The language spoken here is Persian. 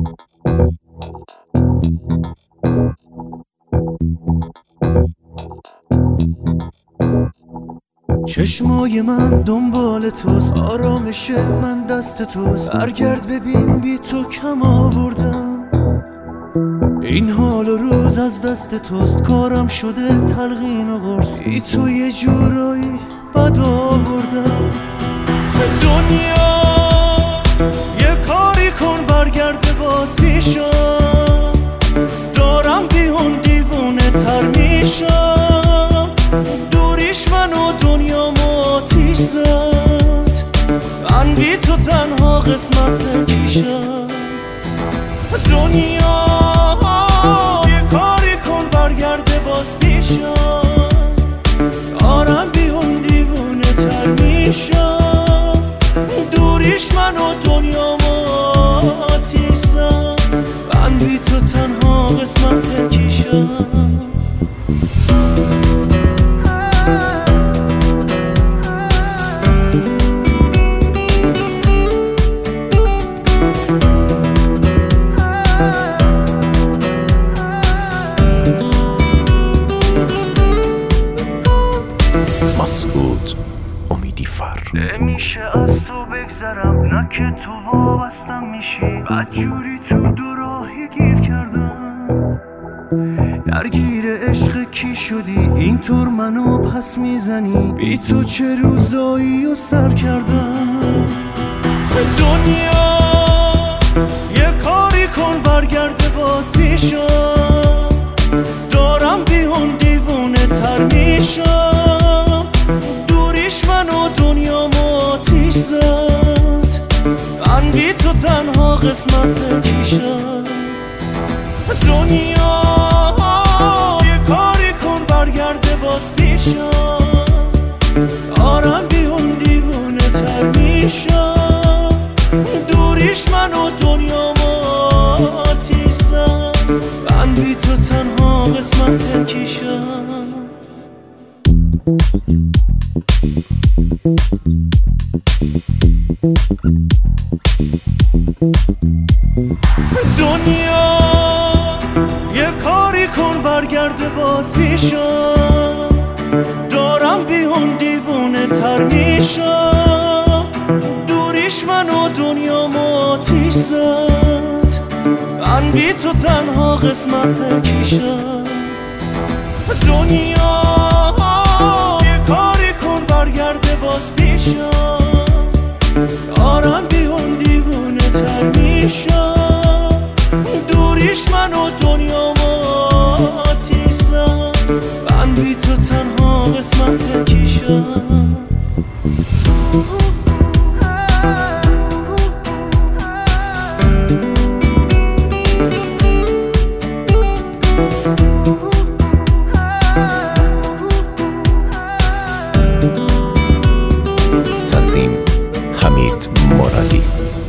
چشمای من دنبال توست، آرامش من دست توست. برگرد ببین بی تو کم آوردم، این حال و روز از دست توست. کارم شده تلقین و قرص، بی تو یه جورایی بد آوردم. دنیا یه کاری کن برگرده باز پیشم، دارم بیهون دیوونه تر میشم. دوریش من و دنیامو آتیش زد، من بی تو تنها قسمت کیشم. دنیا یه کاری کن برگرده باز پیشم، دارم بیهون دیوونه تر میشم. دوریش من و دنیامو آتیش زد، من بی تو تنها قسمت کیشم. مسعود امیدی فر. نمیشه از تو بگذرم، نه که تو وابستم میشی. بدجوری تو دو راهی گیر کردم، درگیر عشق کی شدی اینطور منو پس میزنی. بی تو چه روزایی و سر کردم. دنیا یه کاری کن برگرده باز پیشم، دارم بیهون دیوونه تر میشم. دوریش من و دنیامو آتیش زد، من بی تو تنها قسمت کیشم. دنیا یه کاری کن برگرده باز پیشم، دارم بیهون دیوونه تر میشم. دوریش من و دنیامو آتیش زد، من بی تو تنها قسمت کیشم. دنیا یه کاری کن برگرده باز پیشم، دارم بیهون دیوونه تر میشم. دوریش من و دنیامو آتیش زد، من بی تو تنها قسمت کیشم. دنیا یه کاری کن برگرده باز پیشم، دارم بیهون دیوونه تر میشم. دوریش من و دنیامو آتیش زد، من بی تو تنها قسمت کیشم. تنظیم حمید مرادی.